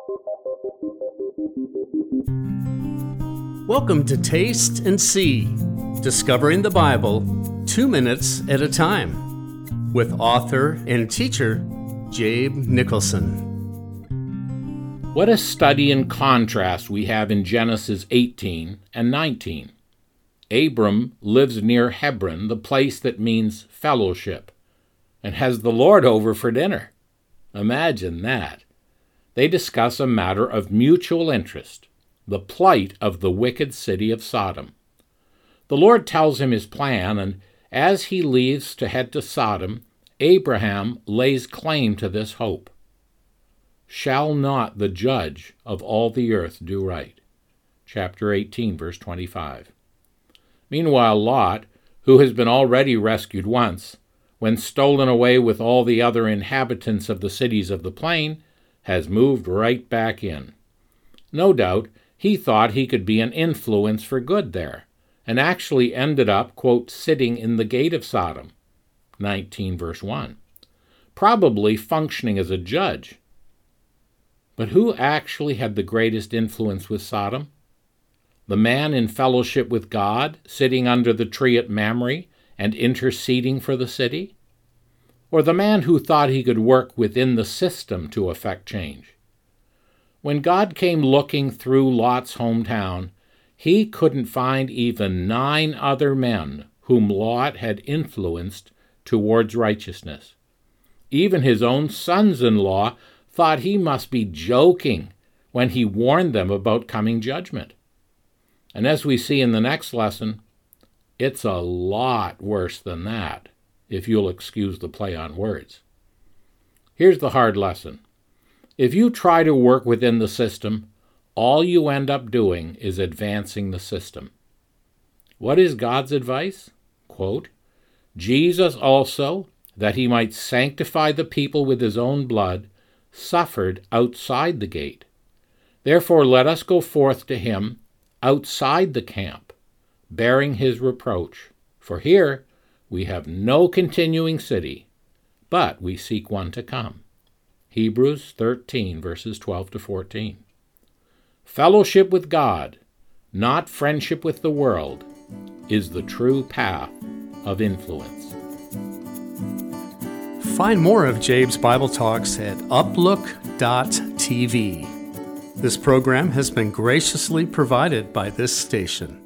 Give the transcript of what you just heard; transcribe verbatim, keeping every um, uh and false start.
Welcome to Taste and See, Discovering the Bible, two minutes at a time, with author and teacher, Jabe Nicholson. What a study in contrast we have in Genesis eighteen and nineteen. Abram lives near Hebron, the place that means fellowship, and has the Lord over for dinner. Imagine that. They discuss a matter of mutual interest, the plight of the wicked city of Sodom. The Lord tells him his plan, and as he leaves to head to Sodom, Abraham lays claim to this hope. Shall not the judge of all the earth do right? Chapter eighteen, verse twenty-five. Meanwhile, Lot, who has been already rescued once, when stolen away with all the other inhabitants of the cities of the plain, has moved right back in. No doubt, he thought he could be an influence for good there, and actually ended up, quote, sitting in the gate of Sodom, nineteen verse one, probably functioning as a judge. But who actually had the greatest influence with Sodom? The man in fellowship with God, sitting under the tree at Mamre and interceding for the city? Or the man who thought he could work within the system to effect change? When God came looking through Lot's hometown, he couldn't find even nine other men whom Lot had influenced towards righteousness. Even his own sons-in-law thought he must be joking when he warned them about coming judgment. And as we see in the next lesson, it's a lot worse than that, if you'll excuse the play on words. Here's the hard lesson. If you try to work within the system, all you end up doing is advancing the system. What is God's advice? Quote, Jesus also, that he might sanctify the people with his own blood, suffered outside the gate. Therefore let us go forth to him outside the camp, bearing his reproach. For here we have no continuing city, but we seek one to come. Hebrews thirteen, verses twelve to fourteen. Fellowship with God, not friendship with the world, is the true path of influence. Find more of Jabe's Bible Talks at uplook dot t v. This program has been graciously provided by this station.